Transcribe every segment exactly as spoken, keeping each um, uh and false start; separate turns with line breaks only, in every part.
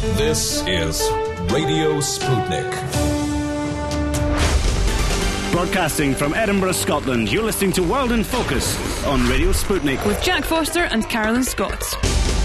This is Radio Sputnik.
Broadcasting from Edinburgh, Scotland, you're listening to World in Focus on Radio Sputnik
with Jack Foster and Carolyn Scott.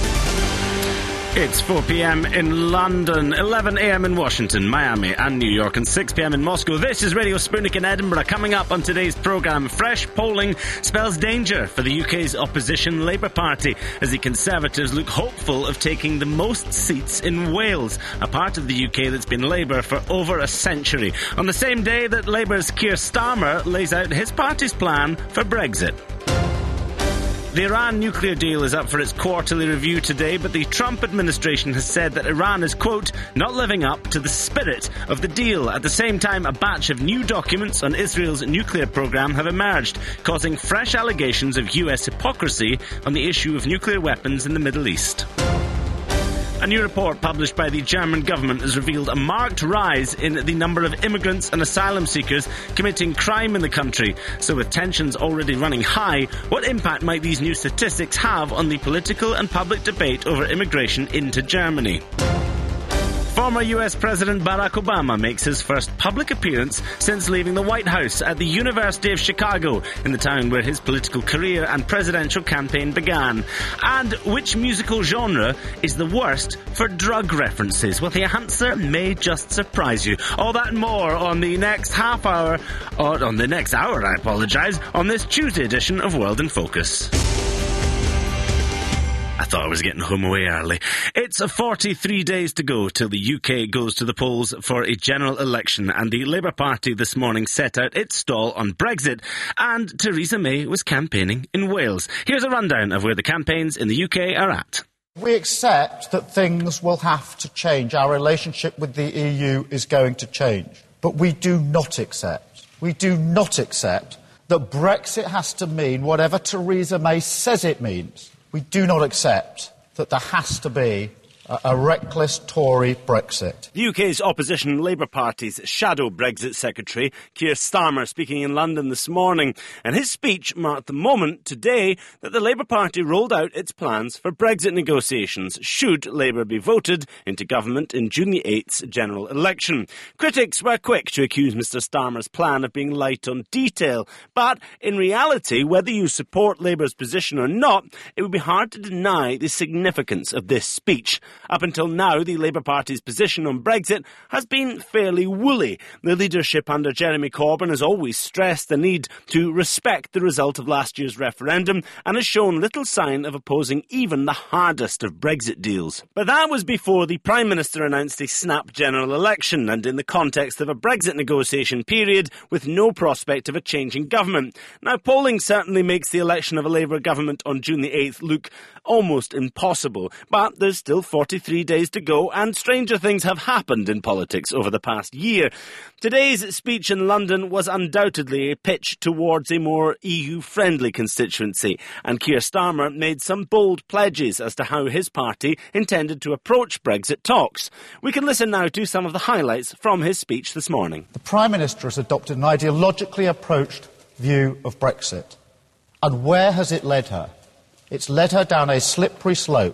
It's four p.m. in London, eleven a.m. in Washington, Miami and New York, and six p.m. in Moscow. This is Radio Sputnik in Edinburgh. Coming up on today's programme, fresh polling spells danger for the U K's opposition Labour Party as the Conservatives look hopeful of taking the most seats in Wales, a part of the U K that's been Labour for over a century. On the same day that Labour's Keir Starmer lays out his party's plan for Brexit. The Iran nuclear deal is up for its quarterly review today, but the Trump administration has said that Iran is, quote, not living up to the spirit of the deal. At the same time, a batch of new documents on Israel's nuclear program have emerged, causing fresh allegations of U S hypocrisy on the issue of nuclear weapons in the Middle East. A new report published by the German government has revealed a marked rise in the number of immigrants and asylum seekers committing crime in the country. So with tensions already running high, what impact might these new statistics have on the political and public debate over immigration into Germany? Former U S President Barack Obama makes his first public appearance since leaving the White House at the University of Chicago, in the town where his political career and presidential campaign began. And which musical genre is the worst for drug references? Well, the answer may just surprise you. All that and more on the next half hour, or on the next hour, I apologise, on this Tuesday edition of World in Focus. I thought I was getting home away early. It's forty-three days to go till the U K goes to the polls for a general election, and the Labour Party this morning set out its stall on Brexit, and Theresa May was campaigning in Wales. Here's a rundown of where the campaigns in the U K are at.
We accept that things will have to change. Our relationship with the E U is going to change. But we do not accept, we do not accept that Brexit has to mean whatever Theresa May says it means. We do not accept that there has to be a, a reckless Tory Brexit.
The U K's opposition Labour Party's shadow Brexit secretary, Keir Starmer, speaking in London this morning, and his speech marked the moment today that the Labour Party rolled out its plans for Brexit negotiations should Labour be voted into government in June the eighth's general election. Critics were quick to accuse Mr Starmer's plan of being light on detail, but in reality, whether you support Labour's position or not, it would be hard to deny the significance of this speech. Up until now, the Labour Party's position on Brexit has been fairly woolly. The leadership under Jeremy Corbyn has always stressed the need to respect the result of last year's referendum and has shown little sign of opposing even the hardest of Brexit deals. But that was before the Prime Minister announced a snap general election, and in the context of a Brexit negotiation period with no prospect of a change in government. Now, polling certainly makes the election of a Labour government on June the eighth look almost impossible, but there's still forty-three days to go, and stranger things have happened in politics over the past year. Today's speech in London was undoubtedly a pitch towards a more E U-friendly constituency, and Keir Starmer made some bold pledges as to how his party intended to approach Brexit talks. We can listen now to some of the highlights from his speech this morning.
The Prime Minister has adopted an ideologically approached view of Brexit. And where has it led her? It's led her down a slippery slope.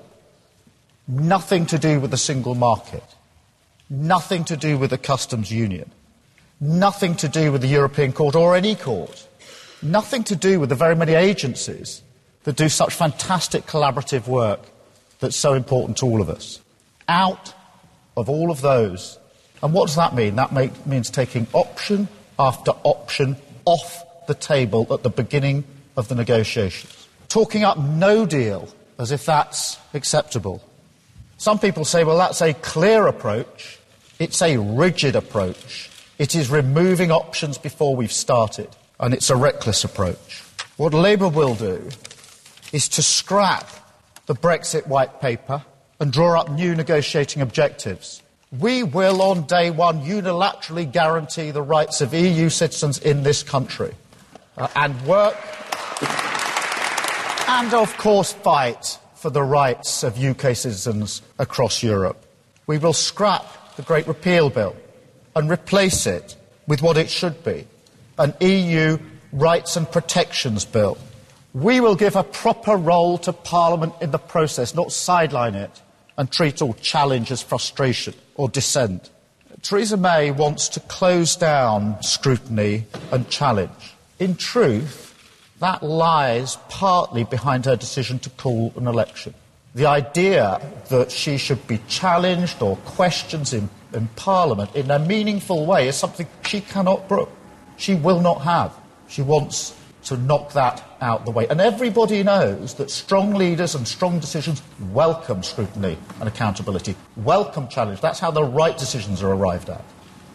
Nothing to do with the single market. Nothing to do with the customs union. Nothing to do with the European Court or any court. Nothing to do with the very many agencies that do such fantastic collaborative work that's so important to all of us. Out of all of those. And what does that mean? That make, means taking option after option off the table at the beginning of the negotiations. Talking up no deal as if that's acceptable. Some people say, well, that's a clear approach. It's a rigid approach. It is removing options before we've started. And it's a reckless approach. What Labour will do is to scrap the Brexit white paper and draw up new negotiating objectives. We will, on day one, unilaterally guarantee the rights of E U citizens in this country uh, and work... and, of course, fight for the rights of U K citizens across Europe. We will scrap the Great Repeal Bill and replace it with what it should be, an E U rights and protections bill. We will give a proper role to Parliament in the process, not sideline it, and treat all challenge as frustration or dissent. Theresa May wants to close down scrutiny and challenge. In truth, that lies partly behind her decision to call an election. The idea that she should be challenged or questioned in, in Parliament in a meaningful way is something she cannot brook. She will not have. She wants to knock that out the way. And everybody knows that strong leaders and strong decisions welcome scrutiny and accountability, welcome challenge. That's how the right decisions are arrived at.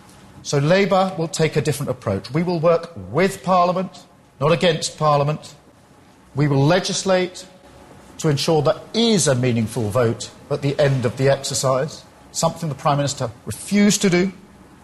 So Labour will take a different approach. We will work with Parliament, not against Parliament. We will legislate to ensure there is a meaningful vote at the end of the exercise, something the Prime Minister refused to do.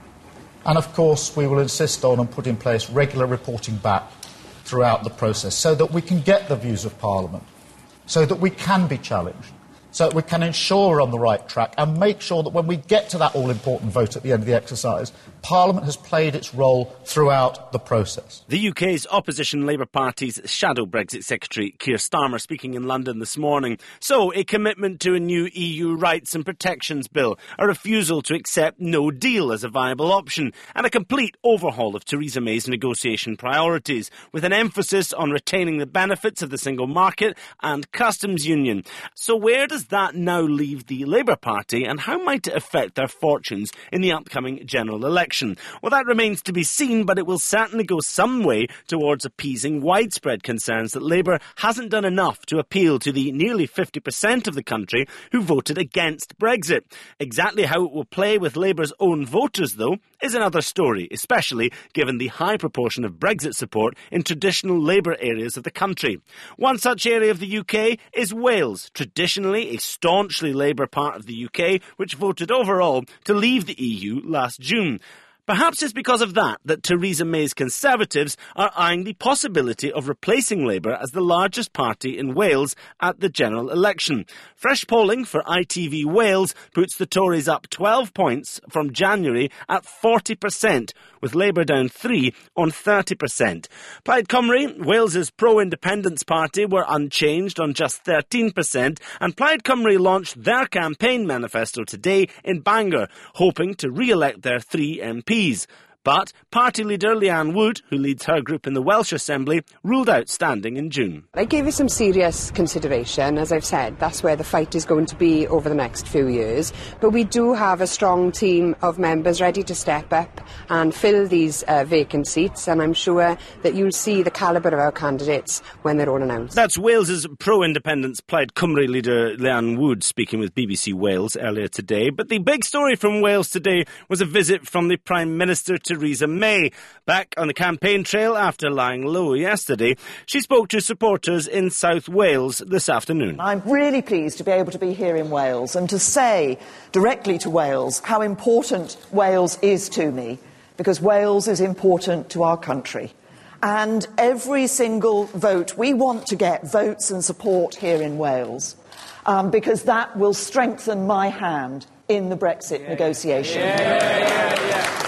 And, of course, we will insist on and put in place regular reporting back throughout the process so that we can get the views of Parliament, so that we can be challenged, so that we can ensure we're on the right track and make sure that when we get to that all-important vote at the end of the exercise, Parliament has played its role throughout the process.
The U K's opposition Labour Party's shadow Brexit Secretary Keir Starmer speaking in London this morning. So, a commitment to a new E U rights and protections bill, a refusal to accept no deal as a viable option, and a complete overhaul of Theresa May's negotiation priorities, with an emphasis on retaining the benefits of the single market and customs union. So where does that now leave the Labour Party, and how might it affect their fortunes in the upcoming general election? Well, that remains to be seen, but it will certainly go some way towards appeasing widespread concerns that Labour hasn't done enough to appeal to the nearly fifty percent of the country who voted against Brexit. Exactly how it will play with Labour's own voters, though, is another story, especially given the high proportion of Brexit support in traditional Labour areas of the country. One such area of the U K is Wales, traditionally a staunchly Labour part of the U K, which voted overall to leave the E U last June. Perhaps it's because of that that Theresa May's Conservatives are eyeing the possibility of replacing Labour as the largest party in Wales at the general election. Fresh polling for I T V Wales puts the Tories up twelve points from January at forty percent, with Labour down three on thirty percent. Plaid Cymru, Wales's pro-independence party, were unchanged on just thirteen percent, and Plaid Cymru launched their campaign manifesto today in Bangor, hoping to re-elect their three M Ps. But party leader Leanne Wood, who leads her group in the Welsh Assembly, ruled out standing in June.
I gave it some serious consideration. As I've said, that's where the fight is going to be over the next few years. But we do have a strong team of members ready to step up and fill these uh, vacant seats, and I'm sure that you'll see the calibre of our candidates when they're all announced.
That's Wales's pro-independence Plaid Cymru leader Leanne Wood speaking with B B C Wales earlier today. But the big story from Wales today was a visit from the Prime Minister to Theresa May. Back on the campaign trail after lying low yesterday, she spoke to supporters in South Wales this afternoon.
I'm really pleased to be able to be here in Wales and to say directly to Wales how important Wales is to me, because Wales is important to our country. And every single vote, we want to get votes and support here in Wales, um, because that will strengthen my hand in the Brexit yeah. negotiation. Yeah, yeah, yeah.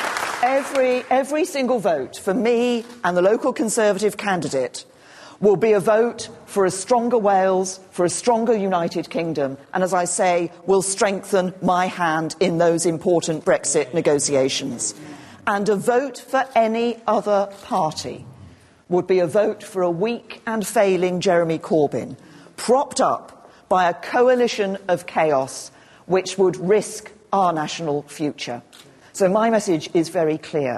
Every, every single vote for me and the local Conservative candidate will be a vote for a stronger Wales, for a stronger United Kingdom, and, as I say, will strengthen my hand in those important Brexit negotiations. And a vote for any other party would be a vote for a weak and failing Jeremy Corbyn, propped up by a coalition of chaos which would risk our national future. So my message is very clear.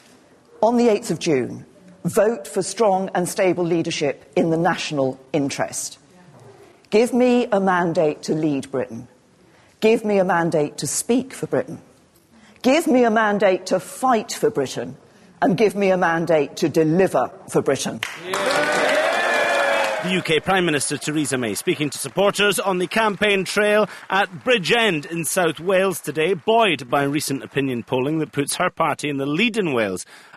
On the eighth of June, vote for strong and stable leadership in the national interest. Give me a mandate to lead Britain. Give me a mandate to speak for Britain. Give me a mandate to fight for Britain. And give me a mandate to deliver for Britain. Yeah.
The U K Prime Minister Theresa May speaking to supporters on the campaign trail at Bridgend in South Wales today, buoyed by recent opinion polling that puts her party in the lead in Wales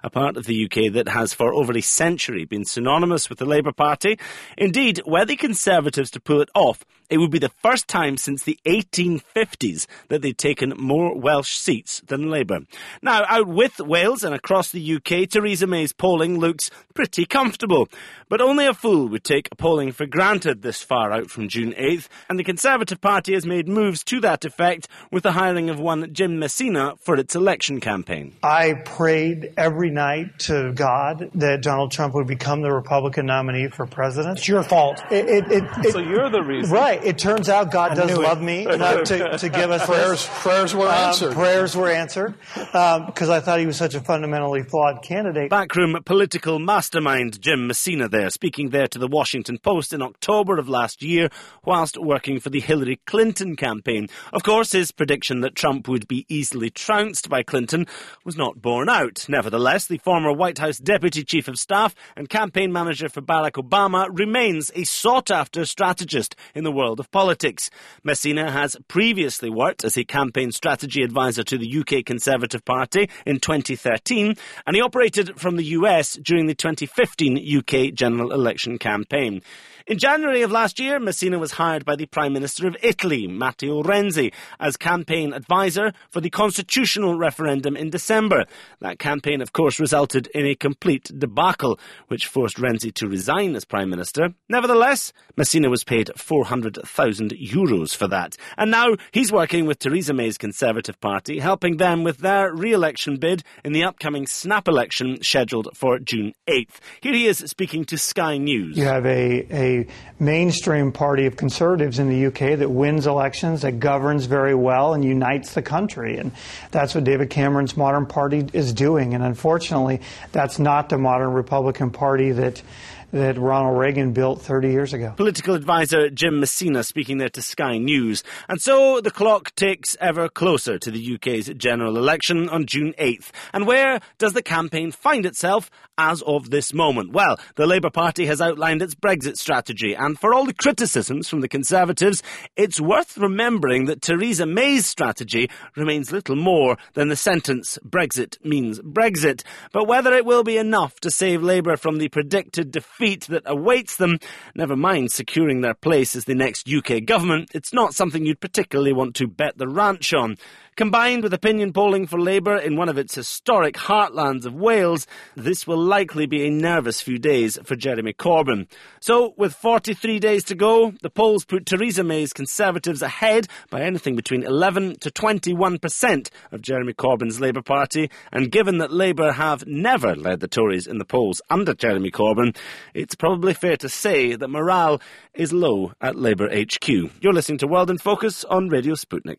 a part of the U K that has for over a century been synonymous with the Labour Party. Indeed, were the Conservatives to pull it off, it would be the first time since the eighteen fifties that they'd taken more Welsh seats than Labour. Now, out with Wales and across the U K, Theresa May's polling looks pretty comfortable. But only a fool would take polling for granted this far out from June eighth, and the Conservative Party has made moves to that effect with the hiring of one Jim Messina for its election campaign.
I prayed every night to God that Donald Trump would become the Republican nominee for president.
It's your fault.
It, it, it, it,
so you're the reason.
Right. It turns out God
I
does love
it.
me enough to, to give us
prayers.
This.
Prayers were
um,
answered.
Prayers were answered because um, I thought he was such a fundamentally flawed candidate.
Backroom political mastermind Jim Messina there, speaking there to the Washington Post in October of last year whilst working for the Hillary Clinton campaign. Of course, his prediction that Trump would be easily trounced by Clinton was not borne out. Nevertheless, the former White House Deputy Chief of Staff and campaign manager for Barack Obama remains a sought-after strategist in the world of politics. Messina has previously worked as a campaign strategy advisor to the U K Conservative Party in twenty thirteen, and he operated from the U S during the twenty fifteen U K general election campaign. In January of last year, Messina was hired by the Prime Minister of Italy, Matteo Renzi, as campaign advisor for the constitutional referendum in December. That campaign, of course, resulted in a complete debacle, which forced Renzi to resign as Prime Minister. Nevertheless, Messina was paid four hundred thousand euros for that. And now he's working with Theresa May's Conservative Party, helping them with their re-election bid in the upcoming snap election scheduled for June eighth. Here he is speaking to Sky News.
You have a, a mainstream party of conservatives in the U K that wins elections, that governs very well and unites the country. And that's what David Cameron's modern party is doing. And unfortunately, that's not the modern Republican Party that that Ronald Reagan built thirty years ago.
Political advisor Jim Messina speaking there to Sky News. And so the clock ticks ever closer to the U K's general election on June eighth. And where does the campaign find itself as of this moment? Well, the Labour Party has outlined its Brexit strategy, and for all the criticisms from the Conservatives, it's worth remembering that Theresa May's strategy remains little more than the sentence, Brexit means Brexit. But whether it will be enough to save Labour from the predicted defeat that awaits them, never mind securing their place as the next U K government, it's not something you'd particularly want to bet the ranch on. Combined with opinion polling for Labour in one of its historic heartlands of Wales, this will likely be a nervous few days for Jeremy Corbyn. So, with forty-three days to go, the polls put Theresa May's Conservatives ahead by anything between eleven to twenty-one percent of Jeremy Corbyn's Labour Party, and given that Labour have never led the Tories in the polls under Jeremy Corbyn, it's probably fair to say that morale is low at Labour H Q. You're listening to World in Focus on Radio Sputnik.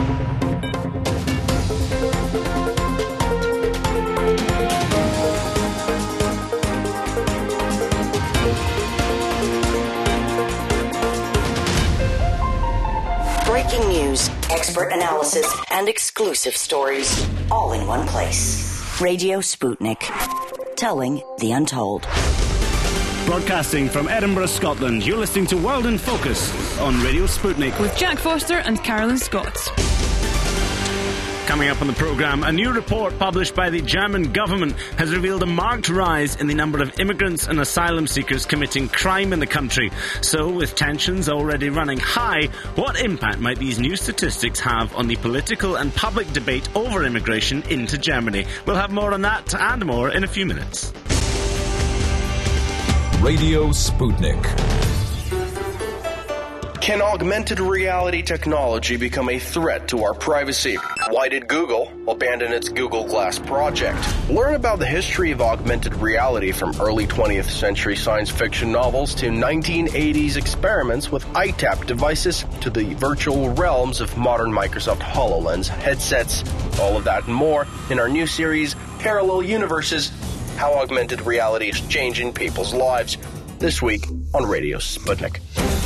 Breaking news, expert analysis, and exclusive stories, all in one place. Radio Sputnik, telling the untold.
Broadcasting from Edinburgh, Scotland, you're listening to World in Focus on Radio Sputnik.
With Jack Foster and Carolyn Scott.
Coming up on the programme, a new report published by the German government has revealed a marked rise in the number of immigrants and asylum seekers committing crime in the country. So, with tensions already running high, what impact might these new statistics have on the political and public debate over immigration into Germany? We'll have more on that and more in a few minutes.
Radio Sputnik.
Can augmented reality technology become a threat to our privacy? Why did Google abandon its Google Glass project? Learn about the history of augmented reality from early twentieth century science fiction novels to nineteen eighties experiments with I TAP devices to the virtual realms of modern Microsoft HoloLens headsets. All of that and more in our new series, Parallel Universes, How Augmented Reality is Changing People's Lives, this week on Radio Sputnik.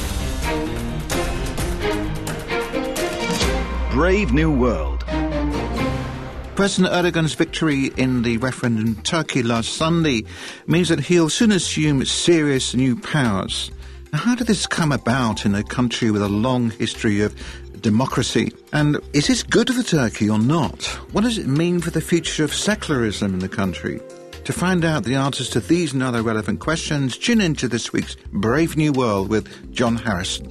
Brave New World. President Erdogan's victory in the referendum in Turkey last Sunday means that he'll soon assume serious new powers. Now, how did this come about in a country with a long history of democracy? And is this good for Turkey or not? What does it mean for the future of secularism in the country? To find out the answers to these and other relevant questions, tune into this week's Brave New World with John Harrison.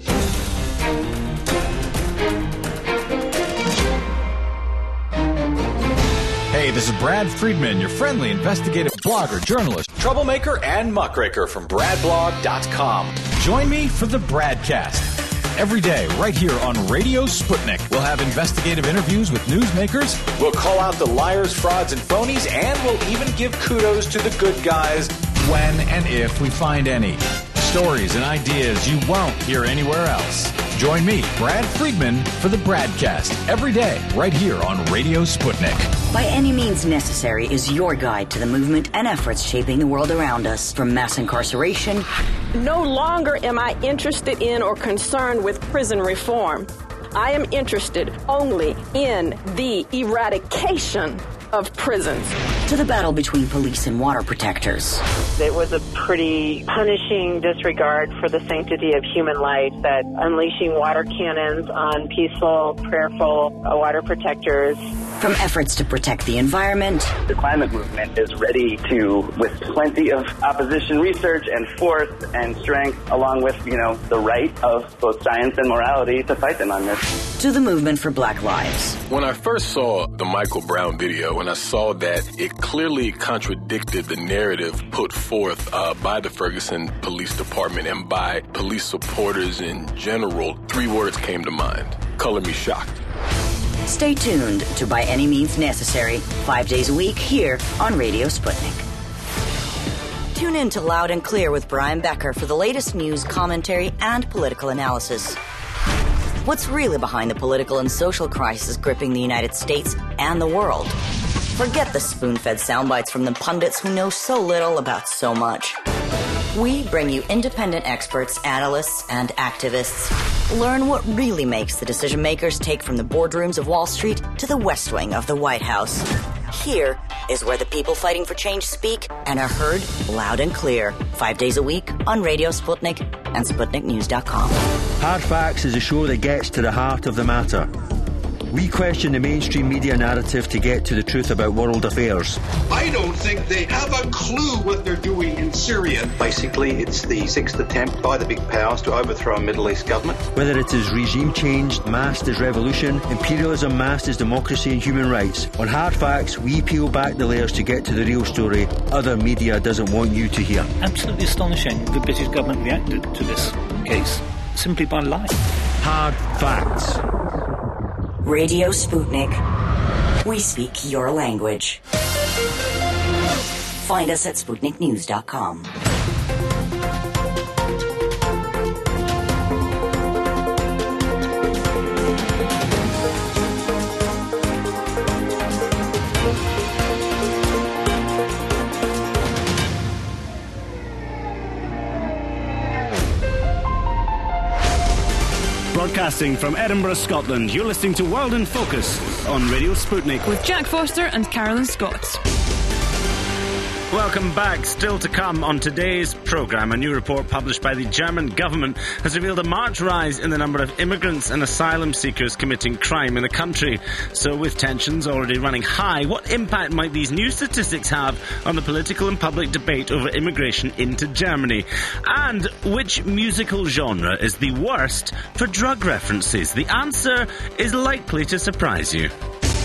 Hey, this is Brad Friedman, your friendly investigative blogger, journalist, troublemaker, and muckraker from brad blog dot com. Join me for the Bradcast. Every day, right here on Radio Sputnik, we'll have investigative interviews with newsmakers, we'll call out the liars, frauds, and phonies, and we'll even give kudos to the good guys when and if we find any. Stories and ideas you won't hear anywhere else. Join me, Brad Friedman, for the Bradcast every day, right here on Radio Sputnik.
By Any Means Necessary is your guide to the movement and efforts shaping the world around us, from mass incarceration.
No longer am I interested in or concerned with prison reform. I am interested only in the eradication of prisons.
To the battle between police and water protectors.
It was a pretty punishing disregard for the sanctity of human life, that unleashing water cannons on peaceful, prayerful water protectors.
From efforts to protect the environment.
The climate movement is ready to, with plenty of opposition research and force and strength, along with, you know, the right of both science and morality, to fight them on this.
To the movement for Black Lives.
When I first saw the Michael Brown video, and I saw that it clearly contradicted the narrative put forth uh, by the Ferguson Police Department and by police supporters in general, three words came to mind. Color me shocked.
Stay tuned to By Any Means Necessary, five days a week here on Radio Sputnik. Tune in to Loud and Clear with Brian Becker for the latest news, commentary, and political analysis. What's really behind the political and social crisis gripping the United States and the world? Forget the spoon-fed soundbites from the pundits who know so little about so much. We bring you independent experts, analysts, and activists. Learn what really makes the decision makers take from the boardrooms of Wall Street to the West Wing of the White House. Here is where the people fighting for change speak and are heard loud and clear, five days a week on Radio Sputnik and Sputnik News dot com.
Hard Facts is a show that gets to the heart of the matter. We question the mainstream media narrative to get to the truth about world affairs.
I don't think they have a clue what they're doing in Syria.
Basically, it's the sixth attempt by the big powers to overthrow a Middle East government.
Whether it is regime change masked as revolution, imperialism masked as democracy and human rights, on Hard Facts, we peel back the layers to get to the real story other media doesn't want you to hear.
Absolutely astonishing. The British government reacted to this case simply by lying.
Hard Facts.
Radio Sputnik. We speak your language. Find us at Sputnik News dot com.
Broadcasting from Edinburgh, Scotland, you're listening to World in Focus on Radio Sputnik.
With Jack Foster and Carolyn Scott.
Welcome back. Still to come on today's programme, a new report published by the German government has revealed a marked rise in the number of immigrants and asylum seekers committing crime in the country. So with tensions already running high, what impact might these new statistics have on the political and public debate over immigration into Germany? And which musical genre is the worst for drug references? The answer is likely to surprise you.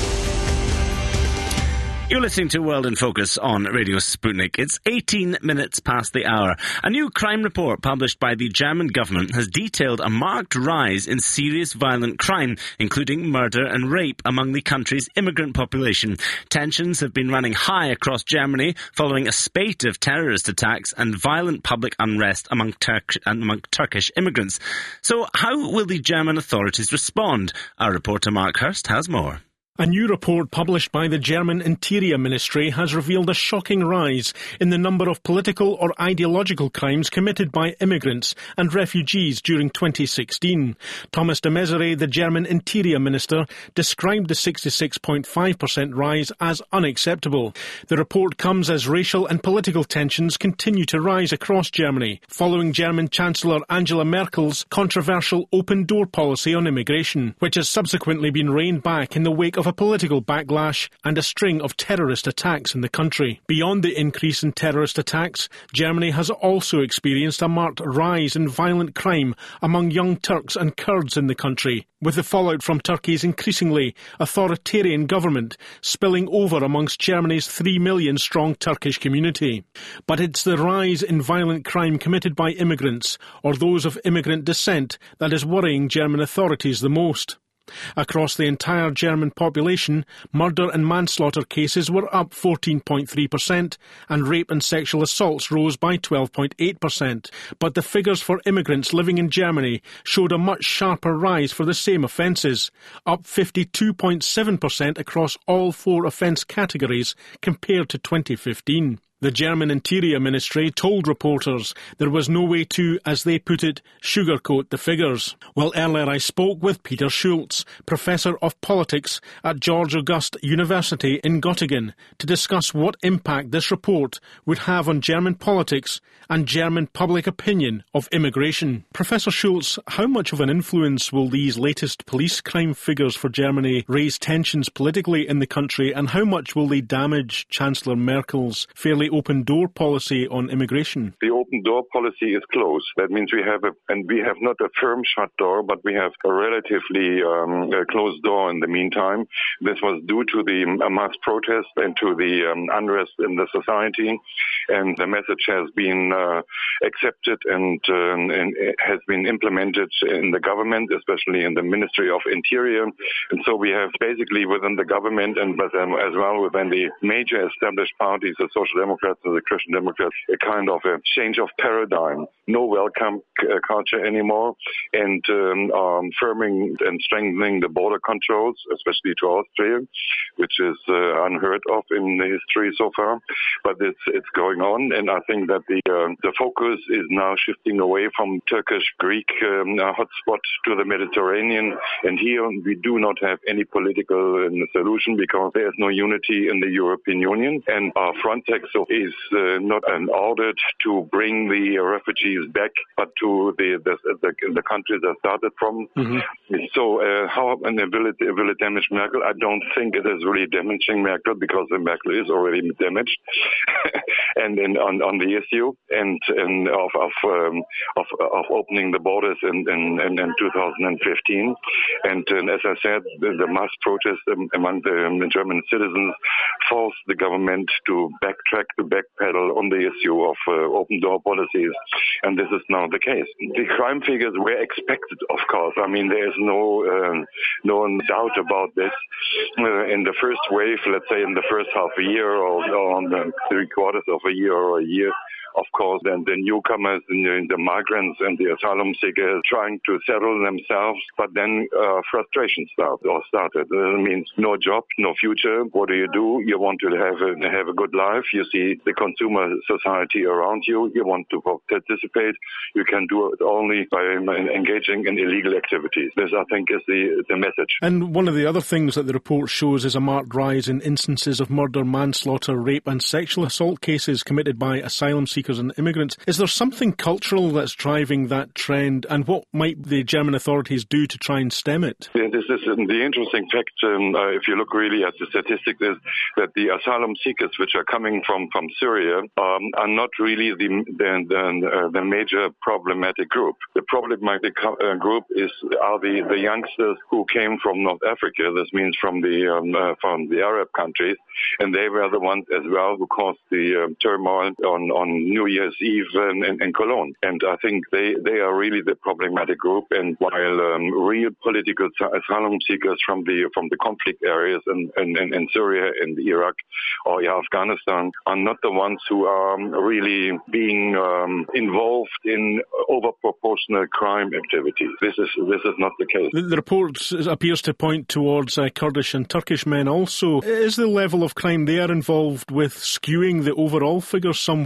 You're listening to World in Focus on Radio Sputnik. It's eighteen minutes past the hour. A new crime report published by the German government has detailed a marked rise in serious violent crime, including murder and rape among the country's immigrant population. Tensions have been running high across Germany following a spate of terrorist attacks and violent public unrest among, Turk- among Turkish immigrants. So how will the German authorities respond? Our reporter Mark Hurst has more.
A new report published by the German Interior Ministry has revealed a shocking rise in the number of political or ideological crimes committed by immigrants and refugees during twenty sixteen. Thomas de Maizière, the German Interior Minister, described the sixty-six point five percent rise as unacceptable. The report comes as racial and political tensions continue to rise across Germany, following German Chancellor Angela Merkel's controversial open-door policy on immigration, which has subsequently been reined back in the wake of of a political backlash and a string of terrorist attacks in the country. Beyond the increase in terrorist attacks, Germany has also experienced a marked rise in violent crime among young Turks and Kurds in the country, with the fallout from Turkey's increasingly authoritarian government spilling over amongst Germany's three million strong Turkish community. But it's the rise in violent crime committed by immigrants or those of immigrant descent that is worrying German authorities the most. Across the entire German population, murder and manslaughter cases were up fourteen point three percent and rape and sexual assaults rose by twelve point eight percent. But the figures for immigrants living in Germany showed a much sharper rise for the same offences, up fifty-two point seven percent across all four offence categories compared to twenty fifteen. The German Interior Ministry told reporters there was no way to, as they put it, sugarcoat the figures. Well, earlier I spoke with Peter Schulz, Professor of Politics at George August University in Göttingen, to discuss what impact this report would have on German politics and German public opinion of immigration. Professor Schulz, how much of an influence will these latest police crime figures for Germany raise tensions politically in the country, and how much will they damage Chancellor Merkel's fairly open-door policy on immigration?
The open-door policy is closed. That means we have a, and we have not a firm shut door, but we have a relatively um, a closed door in the meantime. This was due to the mass protest and to the um, unrest in the society, and the message has been uh, accepted and, um, and has been implemented in the government, especially in the Ministry of Interior. And so we have basically within the government and but um, as well within the major established parties, the Social Democrats and the Christian Democrats, a kind of a change of paradigm. No welcome uh, culture anymore, and um, um, firming and strengthening the border controls, especially to Austria, which is uh, unheard of in the history so far. But it's it's going on, and I think that the uh, the focus is now shifting away from Turkish-Greek um, hotspot to the Mediterranean, and here we do not have any political uh, solution because there is no unity in the European Union, and our Frontex is uh, not an order to bring the refugees back, but to the the, the, the countries they started from. Mm-hmm. So uh, how and will it, will it damage Merkel? I don't think it is really damaging Merkel because Merkel is already damaged, and in, on on the issue and, and of of, um, of of opening the borders in in, in, in two thousand fifteen, and, and as I said, the, the mass protest among the, the German citizens forced the government to backtrack, to backpedal on the issue of uh, open door policies, and this is now the case. The crime figures were expected, of course. I mean, there is no uh, no doubt about this. Uh, in the first wave, let's say in the first half a year or, or on the three quarters of a year or a year, of course, then the newcomers and the, the migrants and the asylum seekers trying to settle themselves, but then uh, frustration started or started. It means no job, no future. What do you do? You want to have a, have a good life. You see the consumer society around you. You want to participate. You can do it only by engaging in illegal activities. This, I think, is the, the message.
And one of the other things that the report shows is a marked rise in instances of murder, manslaughter, rape and sexual assault cases committed by asylum seekers and immigrants. Is there something cultural that's driving that trend, and what might the German authorities do to try and stem it?
Yeah, this is um, the interesting fact, um, uh, if you look really at the statistics, is that the asylum seekers which are coming from, from Syria um, are not really the the, the, uh, the major problematic group. The problematic uh, group is are the, the youngsters who came from North Africa. This means from the um, uh, from the Arab countries, and they were the ones as well who caused the um, turmoil on on New Year's Eve in, in, in Cologne. And I think they, they are really the problematic group. And while um, real political asylum seekers from the from the conflict areas in, in, in Syria and Iraq or Afghanistan are not the ones who are really being um, involved in overproportional crime activities. This is this is not the case.
The, the report appears to point towards uh, Kurdish and Turkish men also. Is the level of crime there involved with skewing the overall figure somewhat, and could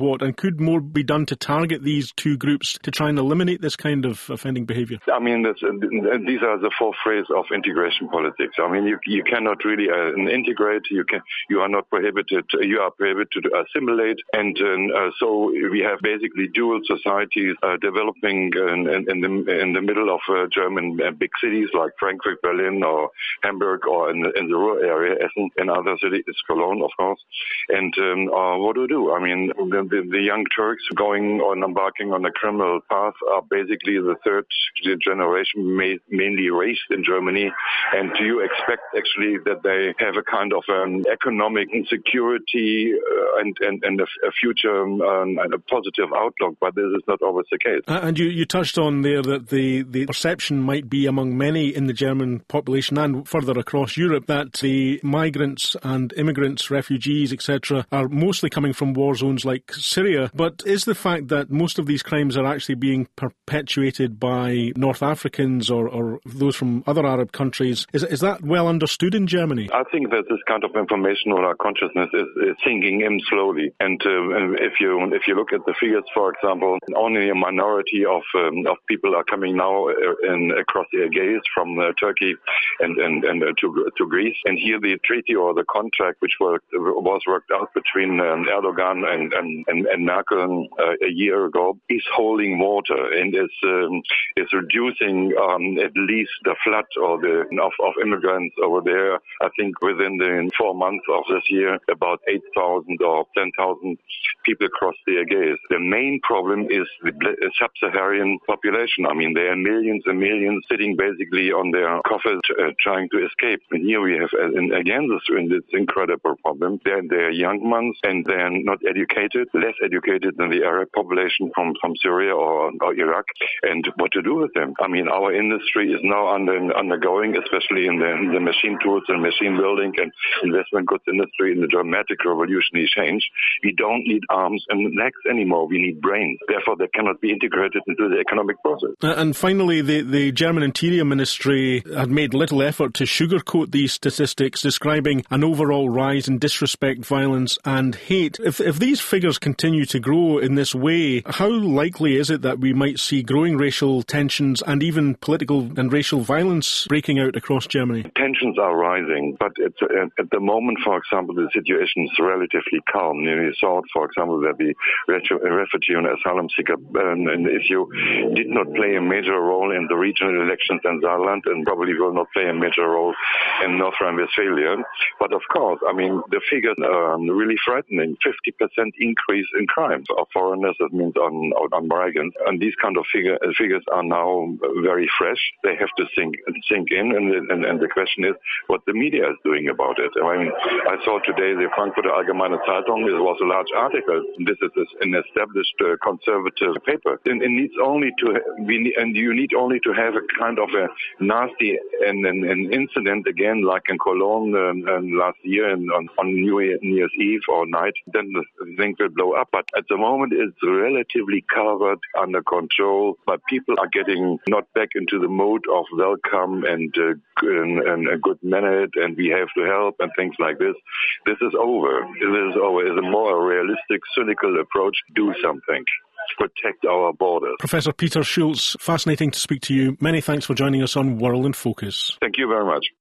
Could more be done to target these two groups to try and eliminate this kind of offending behaviour?
I mean, that's, uh, these are the four phrases of integration politics. I mean, you you cannot really uh, integrate. You can you are not prohibited. You are prohibited to assimilate, and uh, so we have basically dual societies uh, developing in, in, in the in the middle of uh, German uh, big cities like Frankfurt, Berlin, or Hamburg, or in the, in the rural area, Essen, and other cities, Cologne, of course. And um, uh, what do we do? I mean, the, the, the young Turks going on embarking on a criminal path are basically the third generation, ma- mainly raised in Germany. And do you expect actually that they have a kind of an economic insecurity uh, and, and, and a, a future um, and a positive outlook? But this is not always the case.
Uh, and you, you touched on there that the, the perception might be among many in the German population and further across Europe that the migrants and immigrants, refugees, et cetera, are mostly coming from war zones like Syria. But is the fact that most of these crimes are actually being perpetuated by North Africans or, or those from other Arab countries, is, is that well understood in Germany?
I think that this kind of information on our consciousness is, is sinking in slowly. And, uh, and if you if you look at the figures, for example, only a minority of um, of people are coming now in, across the Aegean from uh, Turkey and and, and uh, to to Greece. And here the treaty or the contract which were, was worked out between um, Erdogan and and, and, and Merkel uh, a year ago is holding water and is um, is reducing um, at least the flood or the of, of immigrants over there. I think within the four months of this year, about eight thousand or ten thousand people crossed the Aegean. The main problem is the sub-Saharan population. I mean, there are millions and millions sitting basically on their coffers uh, trying to escape. And here we have, uh, and again, this, this incredible problem. They're, they're young ones and they're not educated, less educated than the Arab population from, from Syria or, or Iraq. And what to do with them? I mean, our industry is now under, undergoing, especially in the, in the machine tools and machine building and investment goods industry, in the dramatic revolutionary change. We don't need arms and legs anymore. We need brains. Therefore, they cannot be integrated into the economic process.
Uh, and finally, the, the German Interior Ministry had made little effort to sugarcoat these statistics, describing an overall rise in disrespect, violence and hate. If, if these figures continue to grow in this way, how likely is it that we might see growing racial tensions and even political and racial violence breaking out across Germany?
Tensions are rising, but it's, uh, at the moment, for example, the situation is relatively calm. You know, you saw it, for example, that the refugee and asylum seeker um, issue did not play a major role in the regional elections in Saarland and probably will not play a major role in North Rhine-Westphalia. But of course, I mean, the figures are really frightening. fifty percent increase in crime of foreigners, that means on, on migrants. And these kind of figure, figures are now very fresh. They have to sink, sink in, and, and, and the question is what the media is doing about it. I mean, I saw today the Frankfurter Allgemeine Zeitung. It was a large article. This is an established uh, conservative paper. And it needs only to be, and you need only to have a kind of a nasty and an, an incident again, like in Cologne um, um, last year and on, on New Year's Eve or night, then the thing will blow up. But at the moment, it's relatively covered, under control. But people are getting not back into the mode of welcome and, uh, and, and a good mannered, and we have to help and things like this. This is over. This is over. It's a more realistic, cynical approach. Do something. Protect our borders.
Professor Peter Schulz, fascinating to speak to you. Many thanks for joining us on World in Focus.
Thank you very much.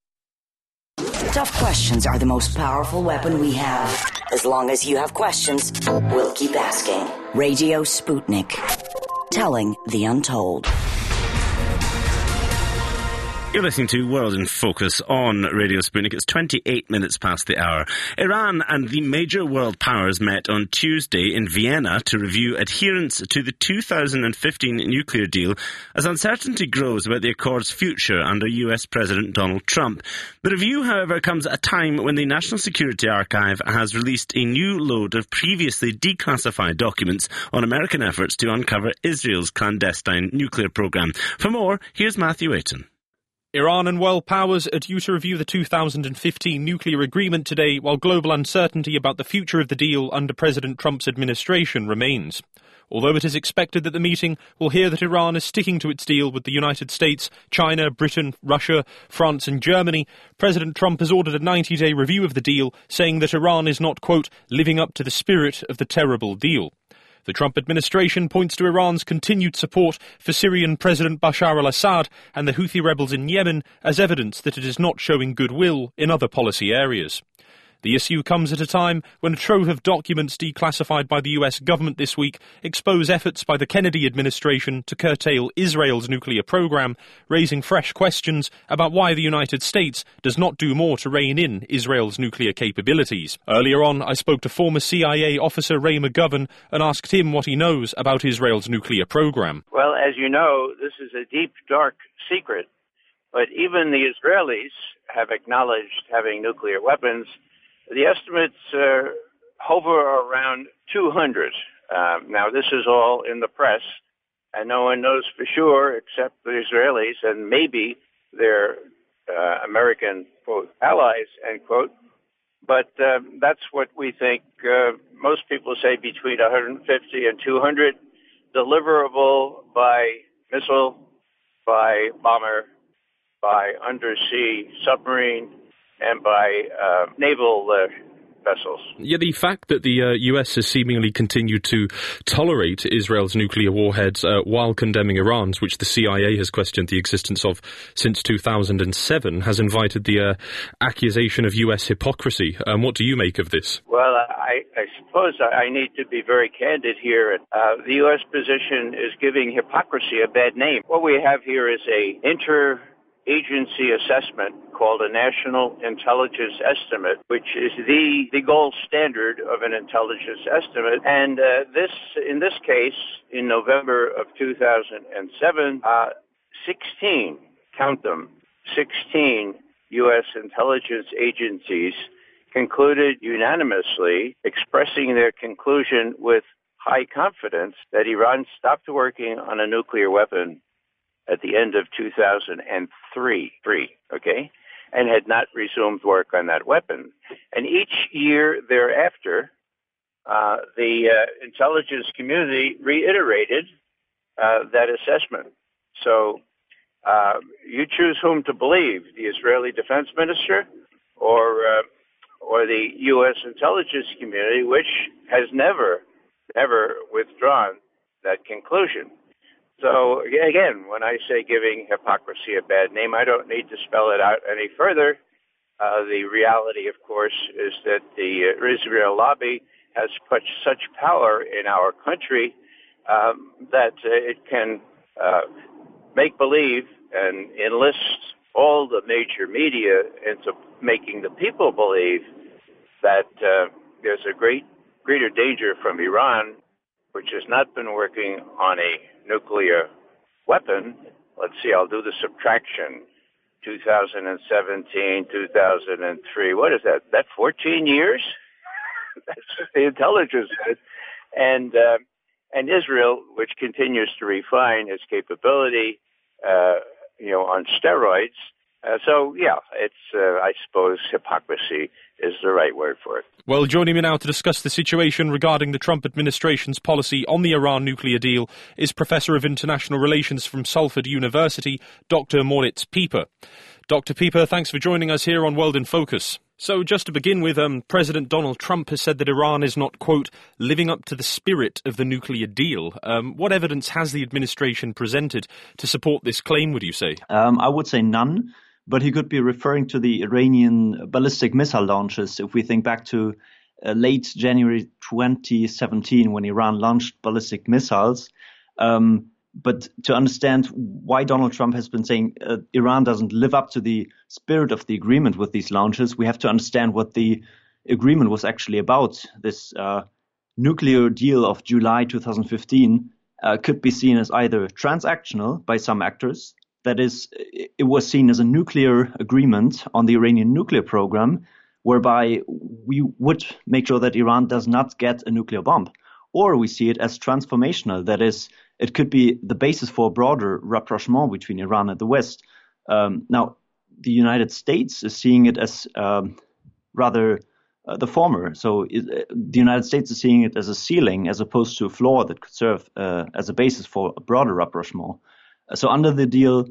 Tough questions are the most powerful weapon we have. As long as you have questions, we'll keep asking. Radio Sputnik. Telling the untold.
You're listening to World in Focus on Radio Sputnik. It's twenty-eight minutes past the hour. Iran and the major world powers met on Tuesday in Vienna to review adherence to the two thousand fifteen nuclear deal as uncertainty grows about the accord's future under U S President Donald Trump. The review, however, comes at a time when the National Security Archive has released a new load of previously declassified documents on American efforts to uncover Israel's clandestine nuclear program. For more, here's Matthew Aiton.
Iran and world powers are due to review the two thousand fifteen nuclear agreement today, while global uncertainty about the future of the deal under President Trump's administration remains. Although it is expected that the meeting will hear that Iran is sticking to its deal with the United States, China, Britain, Russia, France and Germany, President Trump has ordered a ninety-day review of the deal, saying that Iran is not, quote, living up to the spirit of the terrible deal. The Trump administration points to Iran's continued support for Syrian President Bashar al-Assad and the Houthi rebels in Yemen as evidence that it is not showing goodwill in other policy areas. The issue comes at a time when a trove of documents declassified by the U S government this week expose efforts by the Kennedy administration to curtail Israel's nuclear program, raising fresh questions about why the United States does not do more to rein in Israel's nuclear capabilities. Earlier on, I spoke to former C I A officer Ray McGovern and asked him what he knows about Israel's nuclear program.
Well, as you know, this is a deep, dark secret, but even the Israelis have acknowledged having nuclear weapons. The estimates uh, hover around two hundred. Um, now, this is all in the press, and no one knows for sure except the Israelis and maybe their uh, American, quote, allies, end quote. But uh, that's what we think. Uh, most people say between one hundred fifty and two hundred, deliverable by missile, by bomber, by undersea submarine, and by uh, naval uh, vessels.
Yeah, the fact that the uh, U S has seemingly continued to tolerate Israel's nuclear warheads uh, while condemning Iran's, which the C I A has questioned the existence of since two thousand seven, has invited the uh, accusation of U S hypocrisy. Um, what do you make of this?
Well, I, I suppose I need to be very candid here. Uh, the U S position is giving hypocrisy a bad name. What we have here is a inter agency assessment called a National Intelligence Estimate, which is the the gold standard of an intelligence estimate. And uh, this, in this case, in November of two thousand seven, uh, sixteen, count them, sixteen U S intelligence agencies concluded unanimously, expressing their conclusion with high confidence that Iran stopped working on a nuclear weapon at the end of two thousand three, three, okay, and had not resumed work on that weapon. And each year thereafter, uh, the uh, intelligence community reiterated uh, that assessment. So uh, you choose whom to believe, the Israeli defense minister or uh, or the U S intelligence community, which has never, ever withdrawn that conclusion. So, again, when I say giving hypocrisy a bad name, I don't need to spell it out any further. Uh, the reality, of course, is that the uh, Israel lobby has put such power in our country um, that uh, it can uh, make believe and enlist all the major media into making the people believe that uh, there's a great greater danger from Iran, which has not been working on a nuclear weapon. Let's see, I'll do the subtraction. two thousand seventeen, two thousand three, what is that? That fourteen years? That's just the intelligence. And, uh, and Israel, which continues to refine its capability, uh, you know, on steroids. Uh, so, yeah, it's, uh, I suppose, hypocrisy is the right word for it.
Well, joining me now to discuss the situation regarding the Trump administration's policy on the Iran nuclear deal is Professor of International Relations from Salford University, Doctor Moritz Pieper. Doctor Pieper, thanks for joining us here on World in Focus. So, just to begin with, um, President Donald Trump has said that Iran is not, quote, living up to the spirit of the nuclear deal. Um, what evidence has the administration presented to support this claim, would you say?
Um, I would say none. But he could be referring to the Iranian ballistic missile launches. If we think back to uh, late January twenty seventeen, when Iran launched ballistic missiles. Um, but to understand why Donald Trump has been saying uh, Iran doesn't live up to the spirit of the agreement with these launches, we have to understand what the agreement was actually about. This uh, nuclear deal of July two thousand fifteen uh, could be seen as either transactional by some actors. That is, it was seen as a nuclear agreement on the Iranian nuclear program, whereby we would make sure that Iran does not get a nuclear bomb. Or we see it as transformational. That is, it could be the basis for a broader rapprochement between Iran and the West. Um, now, the United States is seeing it as um, rather uh, the former. So it, uh, the United States is seeing it as a ceiling as opposed to a floor that could serve uh, as a basis for a broader rapprochement. So under the deal,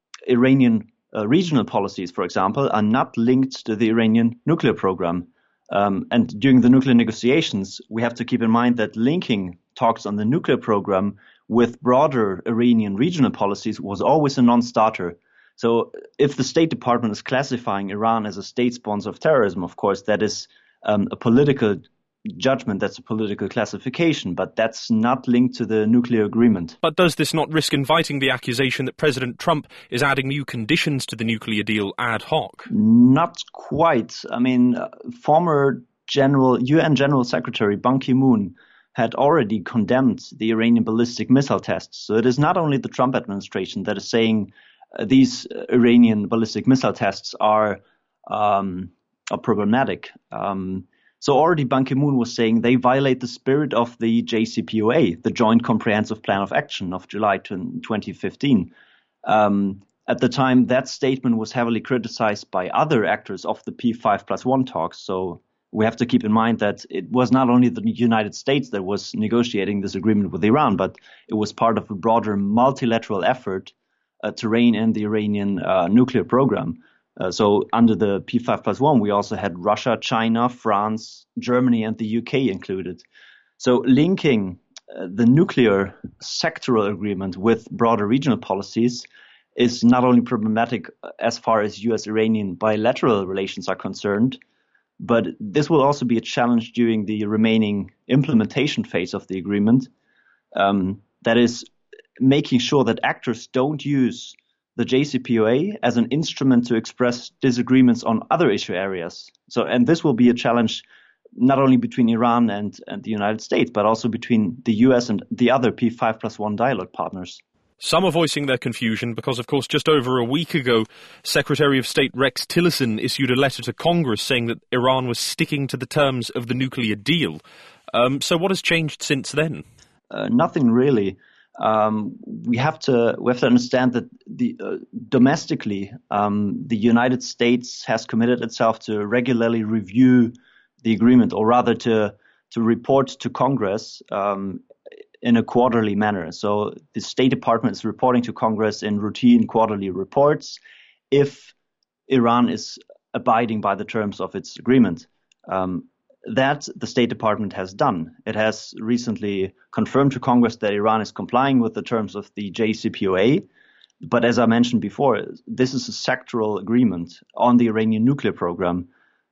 Iranian uh, regional policies, for example, are not linked to the Iranian nuclear program. Um, and during the nuclear negotiations, we have to keep in mind that linking talks on the nuclear program with broader Iranian regional policies was always a non-starter. So if the State Department is classifying Iran as a state sponsor of terrorism, of course, that is um, a political judgment, that's a political classification, but that's not linked to the nuclear agreement.
But does this not risk inviting the accusation that President Trump is adding new conditions to the nuclear deal ad hoc?
Not quite. I mean, uh, former General U N General Secretary Ban Ki-moon had already condemned the Iranian ballistic missile tests. So it is not only the Trump administration that is saying uh, these Iranian ballistic missile tests are, um, are problematic. Um, So already Ban Ki-moon was saying they violate the spirit of the J C P O A, the Joint Comprehensive Plan of Action of July twenty fifteen. Um, at the time, that statement was heavily criticized by other actors of the P five plus one talks. So we have to keep in mind that it was not only the United States that was negotiating this agreement with Iran, but it was part of a broader multilateral effort uh, to rein in the Iranian uh, nuclear program. Uh, so under the P five plus one, we also had Russia, China, France, Germany, and the U K included. So linking uh, the nuclear sectoral agreement with broader regional policies is not only problematic as far as U S-Iranian bilateral relations are concerned, but this will also be a challenge during the remaining implementation phase of the agreement. Um, that is, making sure that actors don't use the J C P O A as an instrument to express disagreements on other issue areas. So, and this will be a challenge not only between Iran and, and the United States, but also between the U S and the other P five plus one dialogue partners.
Some are voicing their confusion because, of course, just over a week ago, Secretary of State Rex Tillerson issued a letter to Congress saying that Iran was sticking to the terms of the nuclear deal. Um, so what has changed since then?
Uh, nothing really. Um, we have to we have to understand that the uh, domestically, um, the United States has committed itself to regularly review the agreement, or rather to to report to Congress um, in a quarterly manner. So the State Department is reporting to Congress in routine quarterly reports if Iran is abiding by the terms of its agreement. Um, That the State Department has done. It has recently confirmed to Congress that Iran is complying with the terms of the J C P O A. But as I mentioned before, this is a sectoral agreement on the Iranian nuclear program.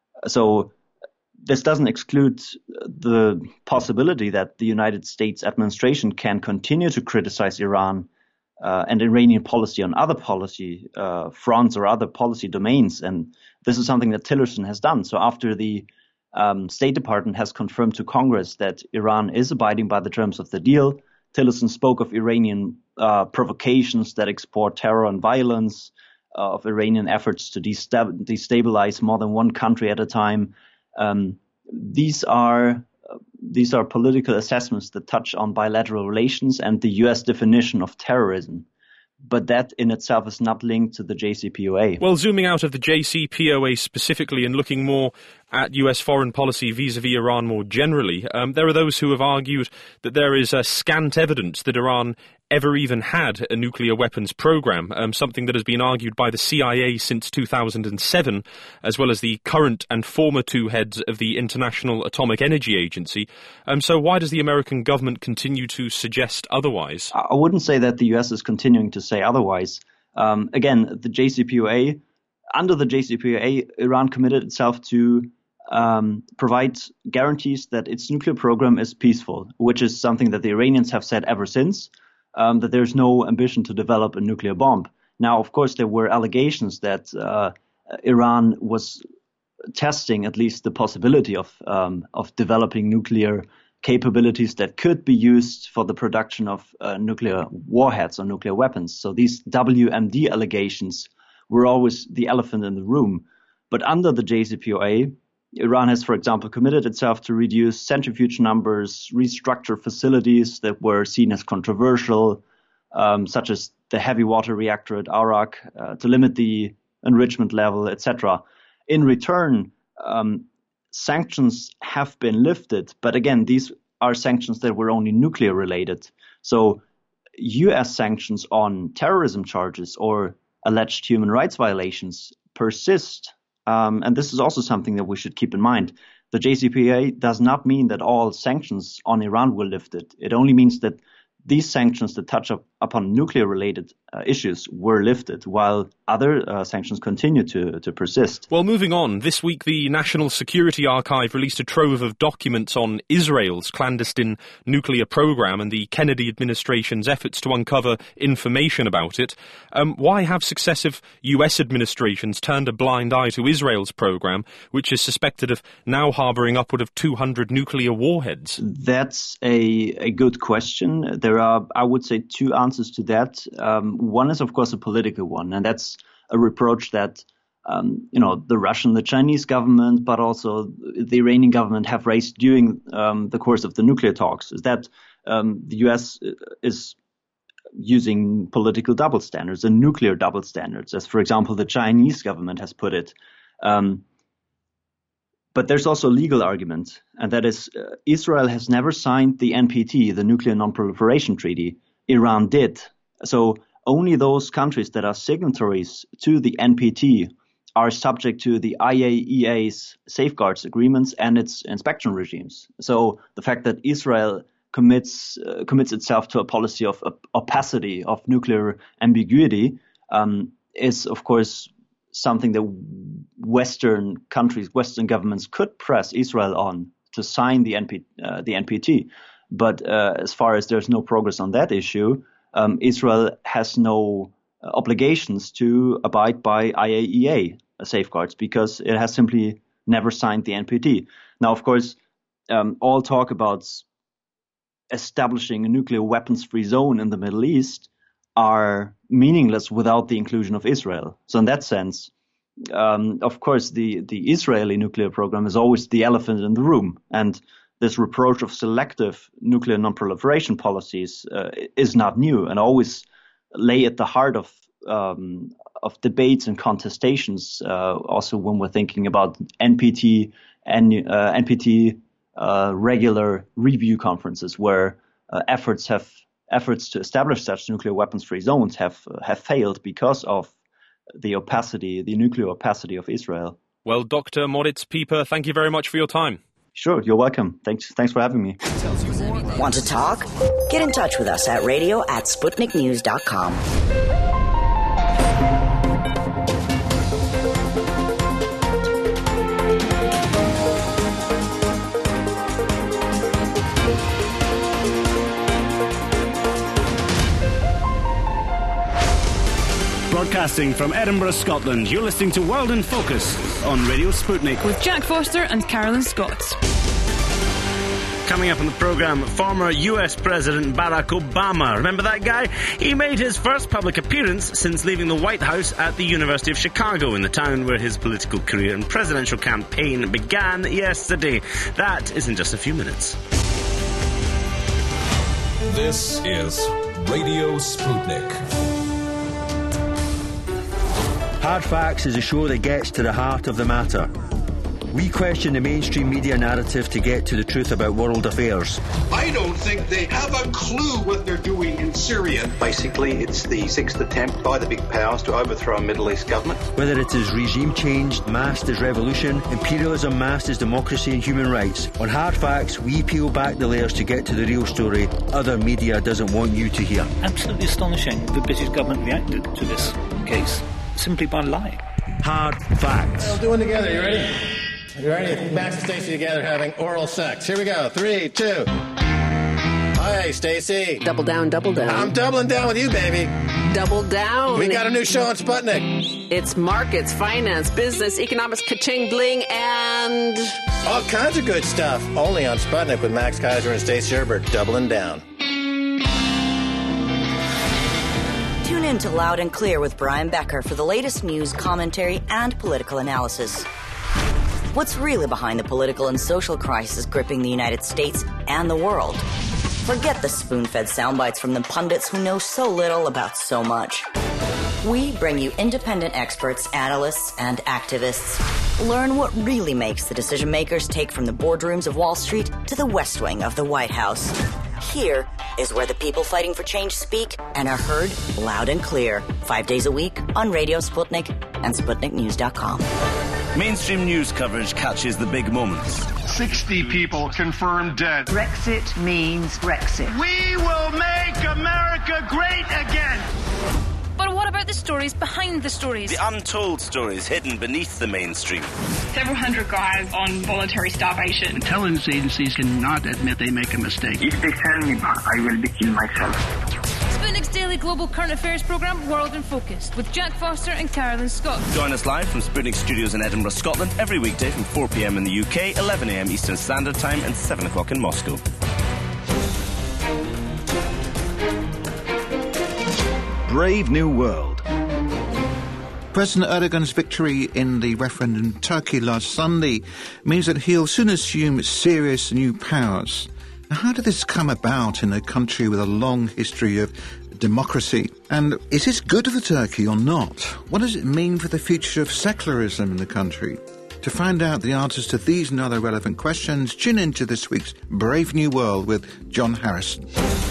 So this doesn't exclude the possibility that the United States administration can continue to criticize Iran uh, and Iranian policy on other policy uh, fronts or other policy domains. And this is something that Tillerson has done. So after the Um, State Department has confirmed to Congress that Iran is abiding by the terms of the deal, Tillerson spoke of Iranian uh, provocations that export terror and violence, uh, of Iranian efforts to destab- destabilize more than one country at a time. Um, these are uh, these are political assessments that touch on bilateral relations and the U S definition of terrorism. But that in itself is not linked to the J C P O A.
Well, zooming out of the J C P O A specifically and looking more at U S foreign policy vis-a-vis Iran more generally, um, there are those who have argued that there is uh, scant evidence that Iran ever even had a nuclear weapons program, um, something that has been argued by the C I A since two thousand seven, as well as the current and former two heads of the International Atomic Energy Agency. Um, so why does the American government continue to suggest otherwise?
I wouldn't say that the U S is continuing to say otherwise. Um, again, the J C P O A, under the J C P O A, Iran committed itself to um, provide guarantees that its nuclear program is peaceful, which is something that the Iranians have said ever since. Um, that there's no ambition to develop a nuclear bomb. Now, of course, there were allegations that uh, Iran was testing at least the possibility of um, of developing nuclear capabilities that could be used for the production of uh, nuclear warheads or nuclear weapons. So these W M D allegations were always the elephant in the room. But under the J C P O A, Iran has, for example, committed itself to reduce centrifuge numbers, restructure facilities that were seen as controversial, um, such as the heavy water reactor at Arak, uh, to limit the enrichment level, et cetera. In return, um, sanctions have been lifted, but again, these are sanctions that were only nuclear related. So U S sanctions on terrorism charges or alleged human rights violations persist. Um, and this is also something that we should keep in mind. the J C P O A does not mean that all sanctions on Iran were lifted. It only means that these sanctions that touch up upon nuclear-related uh, issues were lifted, while other uh, sanctions continue to, to persist.
Well, moving on, this week the National Security Archive released a trove of documents on Israel's clandestine nuclear program and the Kennedy administration's efforts to uncover information about it. Um, why have successive U S administrations turned a blind eye to Israel's program, which is suspected of now harboring upward of two hundred nuclear warheads?
That's a, a good question. There are, I would say, two answers to that. Um, one is, of course, a political one, and that's a reproach that, um, you know, the Russian, the Chinese government, but also the Iranian government have raised during um, the course of the nuclear talks, is that um, the U S is using political double standards and nuclear double standards, as, for example, the Chinese government has put it. Um, But there's also a legal argument, and that is uh, Israel has never signed the N P T, the Nuclear Non-Proliferation Treaty. Iran did. So only those countries that are signatories to the N P T are subject to the I A E A's safeguards agreements and its inspection regimes. So the fact that Israel commits uh, commits itself to a policy of uh, opacity, of nuclear ambiguity, um, is, of course, something that Western countries, Western governments could press Israel on to sign the N P, uh, the N P T. But uh, as far as there's no progress on that issue, um, Israel has no uh, obligations to abide by I A E A safeguards because it has simply never signed the N P T. Now, of course, um, all talk about establishing a nuclear weapons-free zone in the Middle East are meaningless without the inclusion of Israel. So in that sense, um, of course, the, the Israeli nuclear program is always the elephant in the room. And this reproach of selective nuclear non-proliferation policies uh, is not new and always lay at the heart of um, of debates and contestations. Uh, also, when we're thinking about N P T and uh, N P T uh, regular review conferences, where uh, efforts have efforts to establish such nuclear weapons-free zones have uh, have failed because of the opacity, the nuclear opacity of Israel.
Well, Doctor Moritz Pieper, thank you very much for your time.
Sure, you're welcome. Thanks, thanks for having me.
Want to talk? Get in touch with us at radio at sputnik news dot com.
Broadcasting from Edinburgh, Scotland, you're listening to World in Focus on Radio Sputnik.
With Jack Foster and Carolyn Scott.
Coming up on the programme, former U S President Barack Obama. Remember that guy? He made his first public appearance since leaving the White House at the University of Chicago, in the town where his political career and presidential campaign began yesterday. That is in just a few minutes.
This is Radio Sputnik.
Hard Facts is a show that gets to the heart of the matter. We question the mainstream media narrative to get to the truth about world affairs.
I don't think they have a clue what they're doing in Syria.
Basically, it's the sixth attempt by the big powers to overthrow a Middle East government.
Whether it is regime change masked as revolution, imperialism masked as democracy and human rights, on Hard Facts, we peel back the layers to get to the real story other media doesn't want you to hear.
Absolutely astonishing the British government reacted to this case simply by lying.
Hard Facts.
We'll do one together. You ready? You ready? Max and Stacey together having oral sex. Here we go. Three, two. Hi, Stacey.
Double down, double down.
I'm doubling down with you, baby.
Double down.
We got a new show on Sputnik.
It's markets, finance, business, economics, ka-ching, bling, and...
all kinds of good stuff. Only on Sputnik with Max Kaiser and Stacey Herbert. Doubling down.
Tune in to Loud and Clear with Brian Becker for the latest news, commentary, and political analysis. What's really behind the political and social crisis gripping the United States and the world? Forget the spoon-fed soundbites from the pundits who know so little about so much. We bring you independent experts, analysts, and activists. Learn what really makes the decision makers take from the boardrooms of Wall Street to the West Wing of the White House. Here is where the people fighting for change speak and are heard loud and clear. Five days a week on Radio Sputnik and Sputnik News dot com.
Mainstream news coverage catches the big moments.
sixty people confirmed dead.
Brexit means Brexit.
We will make America great again.
But what about the stories behind the stories?
The untold stories hidden beneath the mainstream.
Several hundred guys on voluntary starvation.
Intelligence agencies cannot admit they make a mistake.
If they tell me, I will be killed myself.
Sputnik's daily global current affairs programme, World in Focus, with Jack Foster and Carolyn Scott.
Join us live from Sputnik Studios in Edinburgh, Scotland, every weekday from four p.m. in the U K, eleven a.m. Eastern Standard Time, and seven o'clock in Moscow.
Brave New World.
President Erdogan's victory in the referendum in Turkey last Sunday means that he'll soon assume serious new powers. Now, how did this come about in a country with a long history of democracy? And is this good for Turkey or not? What does it mean for the future of secularism in the country? To find out the answers to these and other relevant questions, tune into this week's Brave New World with John Harrison.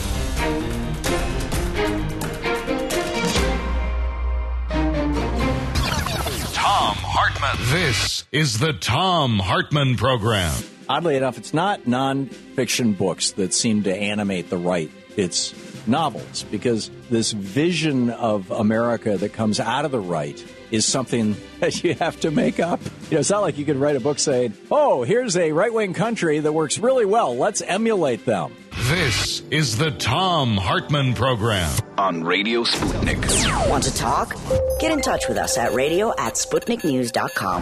This is the Thom Hartmann Program.
Oddly enough, it's not non-fiction books that seem to animate the right. It's novels, because this vision of America that comes out of the right is something that you have to make up. You know, it's not like you could write a book saying, oh, here's a right-wing country that works really well. Let's emulate them.
This is the Thom Hartmann Program
on Radio Sputnik.
Want to talk? Get in touch with us at radio at sputnik news dot com.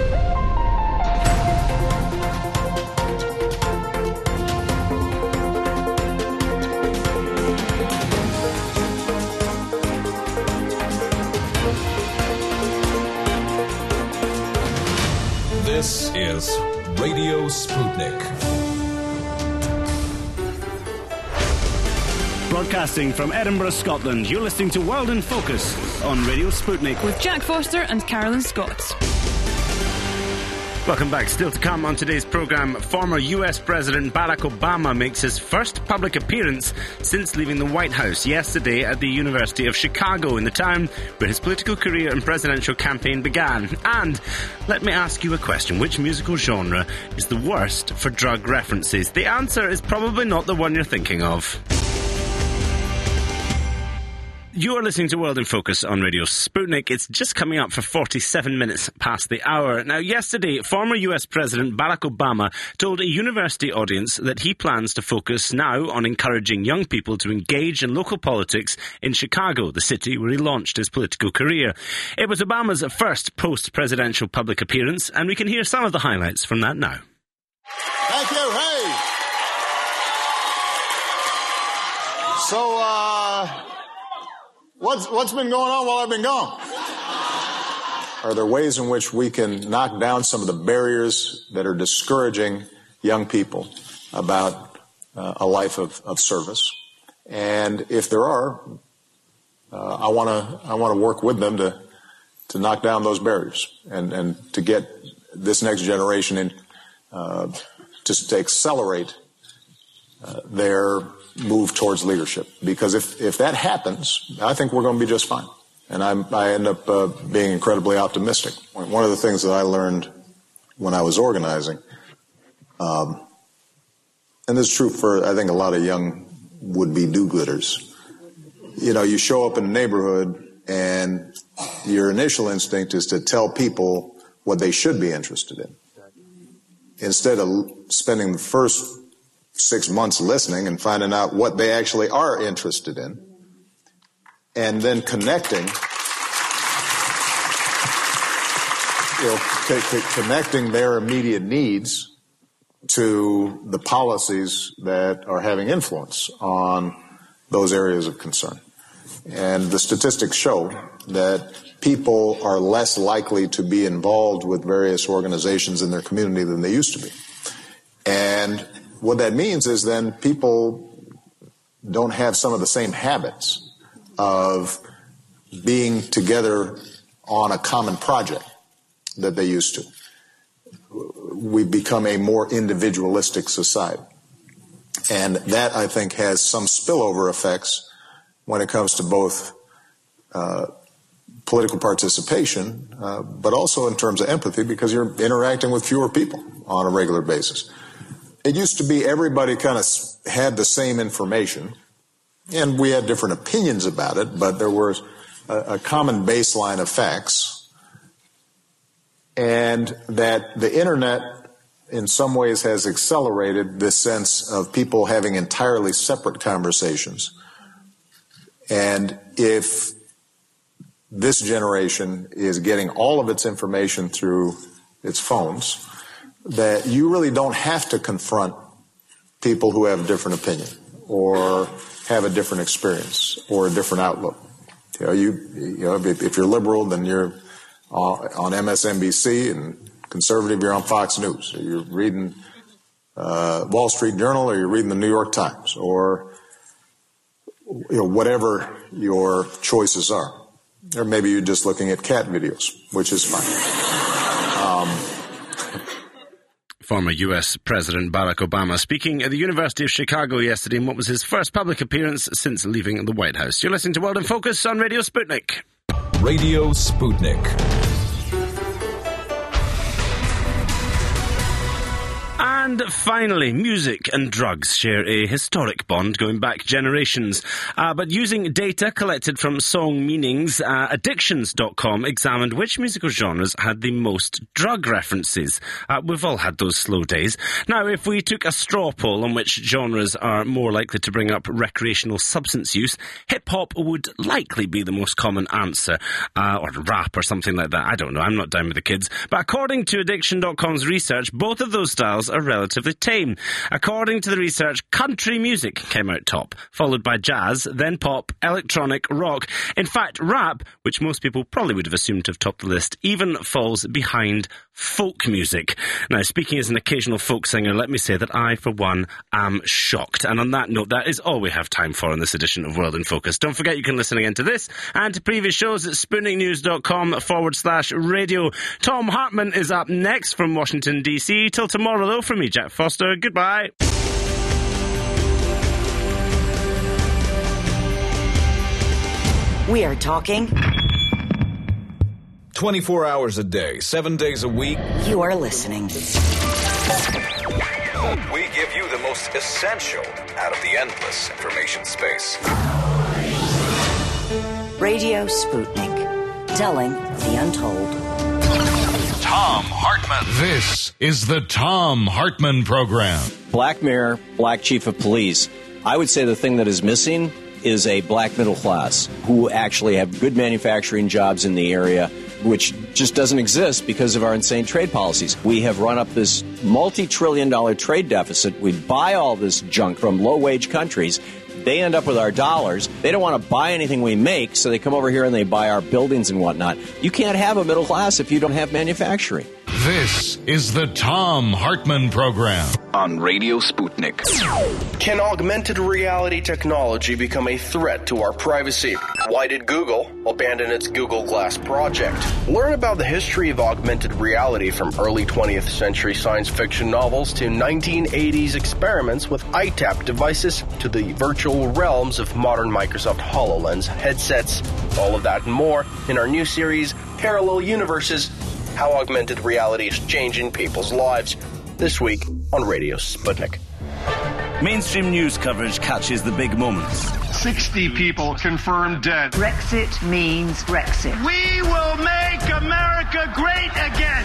This is Radio Sputnik.
Broadcasting from Edinburgh, Scotland, you're listening to World in Focus on Radio Sputnik
with Jack Foster and Carolyn Scott.
Welcome back. Still to come on today's programme, former U S President Barack Obama makes his first public appearance since leaving the White House yesterday at the University of Chicago, in the town where his political career and presidential campaign began. And let me ask you a question. Which musical genre is the worst for drug references? The answer is probably not the one you're thinking of. You are listening to World in Focus on Radio Sputnik. It's just coming up for forty-seven minutes past the hour. Now, yesterday, former U S President Barack Obama told a university audience that he plans to focus now on encouraging young people to engage in local politics in Chicago, the city where he launched his political career. It was Obama's first post-presidential public appearance, and we can hear some of the highlights from that now.
Thank you. Hey! So, uh... What's, what's been going on while I've been gone? Are there ways in which we can knock down some of the barriers that are discouraging young people about uh, a life of, of service? And if there are, uh, I want to I want to work with them to to knock down those barriers and, and to get this next generation in, uh, just to accelerate uh, their move towards leadership, because if, if that happens, I think we're going to be just fine. And I'm, I end up uh, being incredibly optimistic. One of the things that I learned when I was organizing, um, and this is true for, I think, a lot of young would-be do-gooders. You know, you show up in a neighborhood and your initial instinct is to tell people what they should be interested in, instead of spending the first six months listening and finding out what they actually are interested in, and then connecting, you know, c- c- connecting their immediate needs to the policies that are having influence on those areas of concern. And the statistics show that people are less likely to be involved with various organizations in their community than they used to be. And what that means is then people don't have some of the same habits of being together on a common project that they used to. We've become a more individualistic society. And that, I think, has some spillover effects when it comes to both uh, political participation, uh, but also in terms of empathy, because you're interacting with fewer people on a regular basis. It used to be everybody kind of had the same information, and we had different opinions about it, but there was a, a common baseline of facts, and that the internet in some ways has accelerated this sense of people having entirely separate conversations. And if this generation is getting all of its information through its phones, that you really don't have to confront people who have a different opinion or have a different experience or a different outlook. You know, you, you know, if, if you're liberal, then you're on M S N B C, and conservative, you're on Fox News. Or you're reading uh, Wall Street Journal, or you're reading the New York Times, or you know, whatever your choices are. Or maybe you're just looking at cat videos, which is fine. Um,
Former U S President Barack Obama speaking at the University of Chicago yesterday in what was his first public appearance since leaving the White House. You're listening to World in Focus on Radio Sputnik.
Radio Sputnik.
And finally, music and drugs share a historic bond going back generations. Uh, but using data collected from song meanings, uh, addictions dot com examined which musical genres had the most drug references. Uh, we've all had those slow days. Now, if we took a straw poll on which genres are more likely to bring up recreational substance use, hip-hop would likely be the most common answer. Uh, or rap or something like that. I don't know. I'm not down with the kids. But according to addiction dot com's research, both of those styles are relatively tame. According to the research, country music came out top, followed by jazz, then pop, electronic, rock. In fact, rap, which most people probably would have assumed to have topped the list, even falls behind folk music. Now, speaking as an occasional folk singer, let me say that I, for one, am shocked. And on that note, that is all we have time for in this edition of World in Focus. Don't forget you can listen again to this and to previous shows at sputniknews.com forward slash radio. Tom Hartman is up next from Washington, D C. Till tomorrow, though, from me, Jack Foster. Goodbye.
We are talking
twenty-four hours a day, seven days a week.
You are listening.
We give you the most essential out of the endless information space.
Radio Sputnik, telling the untold.
Tom Hartman. This is the Tom Hartman Program.
Black mayor, black chief of police. I would say the thing that is missing is a black middle class who actually have good manufacturing jobs in the area, which just doesn't exist because of our insane trade policies. We have run up this multi-trillion dollar trade deficit. We buy all this junk from low-wage countries. They end up with our dollars. They don't want to buy anything we make, so they come over here and they buy our buildings and whatnot. You can't have a middle class if you don't have manufacturing.
This is the Tom Hartman Program.
On Radio Sputnik.
Can augmented reality technology become a threat to our privacy? Why did Google abandon its Google Glass project? Learn about the history of augmented reality from early twentieth century science fiction novels to nineteen eighties experiments with I TAP devices to the virtual realms of modern Microsoft HoloLens headsets. All of that and more in our new series, Parallel Universes, How Augmented Reality is Changing People's Lives, this week on Radio Sputnik.
Mainstream news coverage catches the big moments.
sixty people confirmed dead.
Brexit means Brexit.
We will make America great again.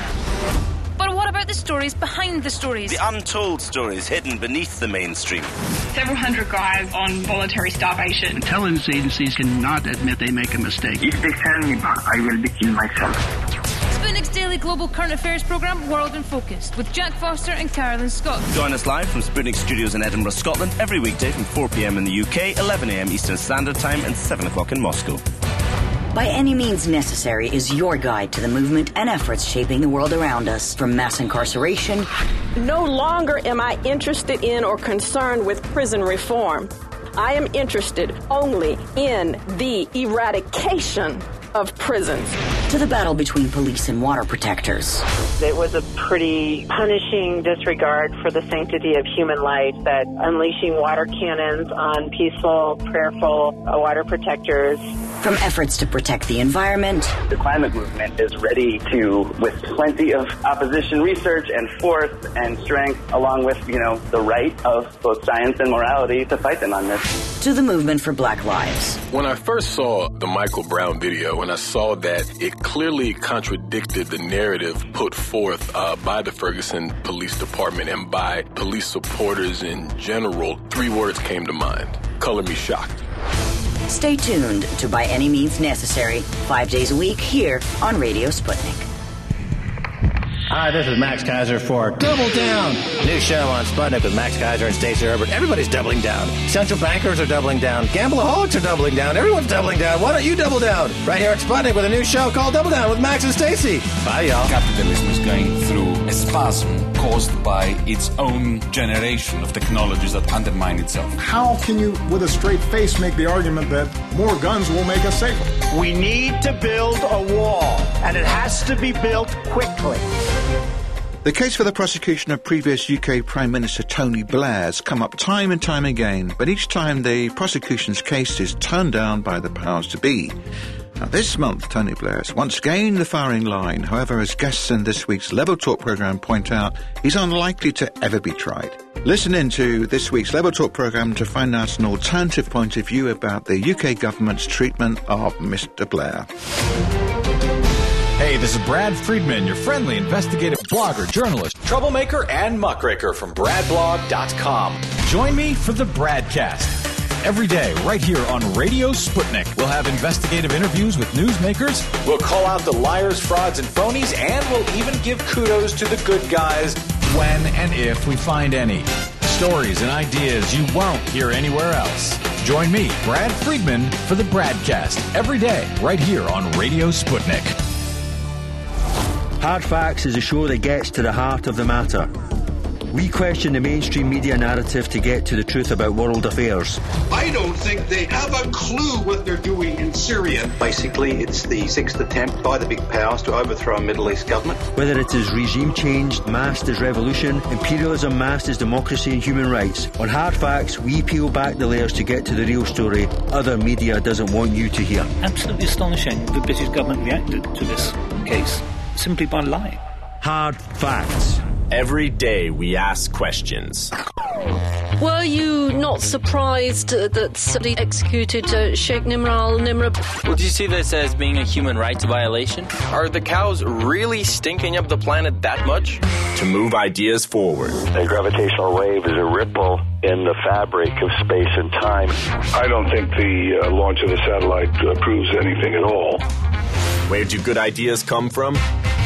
But what about the stories behind the stories?
The untold stories hidden beneath the mainstream.
Several hundred guys on voluntary starvation.
Intelligence agencies cannot admit they make a mistake.
If they send me back, I will be killed myself.
Sputnik's daily global current affairs programme, World in Focus, with Jack Foster and Carolyn Scott.
Join us live from Sputnik Studios in Edinburgh, Scotland, every weekday from four p.m. in the U K, eleven a.m. Eastern Standard Time, and seven o'clock in Moscow.
By Any Means Necessary is your guide to the movement and efforts shaping the world around us, from mass incarceration.
No longer am I interested in or concerned with prison reform. I am interested only in the eradication of prisons.
To the battle between police and water protectors.
It was a pretty punishing disregard for the sanctity of human life, that unleashing water cannons on peaceful, prayerful uh, water protectors
From efforts to protect the environment.
The climate movement is ready to, with plenty of opposition research and force and strength, along with, you know, the right of both science and morality to fight them on this.
To the movement for Black Lives.
When I first saw the Michael Brown video, and I saw that it clearly contradicted the narrative put forth uh, by the Ferguson Police Department and by police supporters in general, three words came to mind. Color me shocked.
Stay tuned to By Any Means Necessary, five days a week here on Radio Sputnik.
Hi, this is Max Kaiser for Double Down. New show on Sputnik with Max Kaiser and Stacey Herbert. Everybody's doubling down. Central bankers are doubling down. Gambleholics are doubling down. Everyone's doubling down. Why don't you double down? Right here at Sputnik with a new show called Double Down with Max and Stacey. Bye, y'all.
Capitalism is going through a spasm caused by its own generation of technologies that undermine itself.
How can you, with a straight face, make the argument that more guns will make us safer?
We need to build a wall, and it has to be built quickly.
The case for the prosecution of previous U K Prime Minister Tony Blair has come up time and time again, but each time the prosecution's case is turned down by the powers to be. Now, this month, Tony Blair has once gained the firing line. However, as guests in this week's Level Talk programme point out, he's unlikely to ever be tried. Listen in to this week's Level Talk programme to find out an alternative point of view about the U K government's treatment of Mister Blair.
Hey, this is Brad Friedman, your friendly investigative blogger, journalist, troublemaker, and muckraker from brad blog dot com. Join me for the Bradcast. Every day, right here on Radio Sputnik, we'll have investigative interviews with newsmakers. We'll call out the liars, frauds, and phonies, and we'll even give kudos to the good guys when and if we find any. Stories and ideas you won't hear anywhere else. Join me, Brad Friedman, for the Bradcast every day, right here on Radio Sputnik.
Hard Facts is a show that gets to the heart of the matter. We question the mainstream media narrative to get to the truth about world affairs.
I don't think they have a clue what they're doing in Syria.
Basically, it's the sixth attempt by the big powers to overthrow a Middle East government.
Whether it is regime change masked as revolution, imperialism masked as democracy and human rights, on Hard Facts, we peel back the layers to get to the real story other media doesn't want you to hear.
Absolutely astonishing the British government reacted to this case simply by lying.
Hard Facts.
Every day we ask questions.
Were you not surprised uh, that somebody executed uh, Sheikh Nimr al-Nimr?
Well, do you see this as being a human rights violation?
Are the cows really stinking up the planet that much?
To move ideas forward.
A gravitational wave is a ripple in the fabric of space and time.
I don't think the uh, launch of the satellite uh, proves anything at all.
Where do good ideas come from?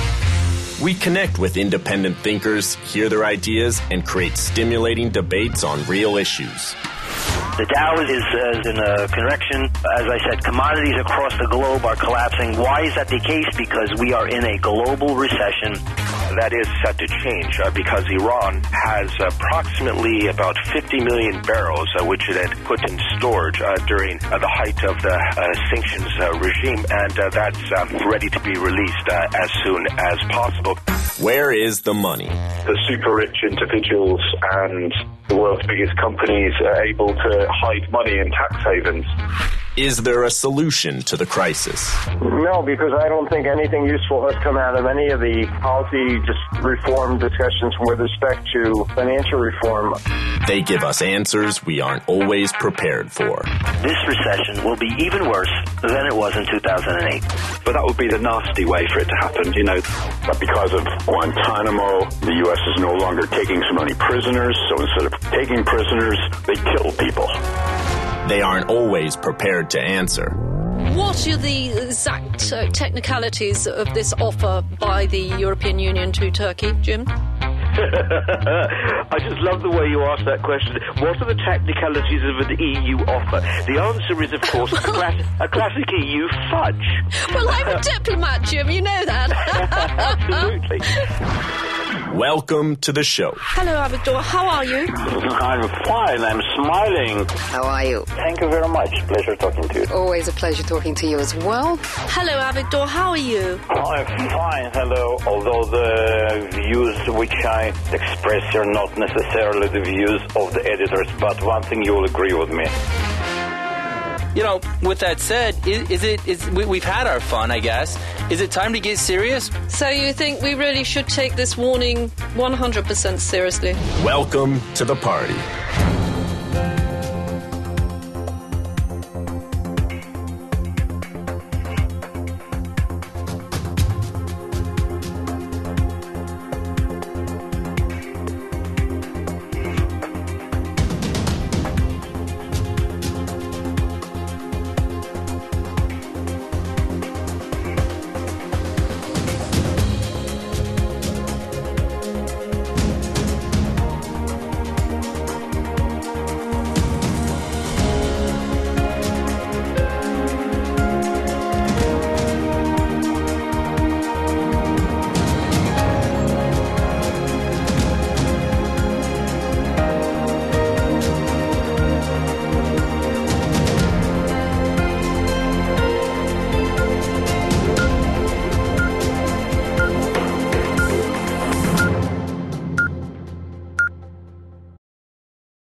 We connect with independent thinkers, hear their ideas, and create stimulating debates on real issues.
The Dow is uh, in a correction. As I said, commodities across the globe are collapsing. Why is that the case? Because we are in a global recession.
That is set to change uh, because Iran has approximately about fifty million barrels uh, which it had put in storage uh, during uh, the height of the uh, sanctions uh, regime, and uh, that's uh, ready to be released uh, as soon as possible.
Where is the money?
The super rich individuals and the world's biggest companies are able to hide money in tax havens.
Is there a solution to the crisis?
No, because I don't think anything useful has come out of any of the policy just reform discussions with respect to financial reform.
They give us answers we aren't always prepared for.
This recession will be even worse than it was in two thousand eight.
But that would be the nasty way for it to happen, you know. But because of Guantanamo, the U S is no longer taking so many prisoners, so instead of taking prisoners, they kill people.
They aren't always prepared to answer.
What are the exact uh, technicalities of this offer by the European Union to Turkey, Jim?
I just love the way you ask that question. What are the technicalities of an E U offer? The answer is, of course, a, class- a classic E U fudge.
Well, I'm a diplomat, Jim. You know that.
Absolutely.
Welcome to the show.
Hello, Avigdor. How are you?
I'm fine. I'm smiling.
How are you?
Thank you very much. Pleasure talking to you.
Always a pleasure talking to you as well.
Hello, Avigdor. How are you?
I'm fine. Hello. Although the views which I express are not necessarily the views of the editors, but one thing you'll agree with me.
you know, with that said, is, is it? Is we, we've had our fun, I guess. Is it time to get serious?
So you think we really should take this warning one hundred percent seriously?
Welcome to the party.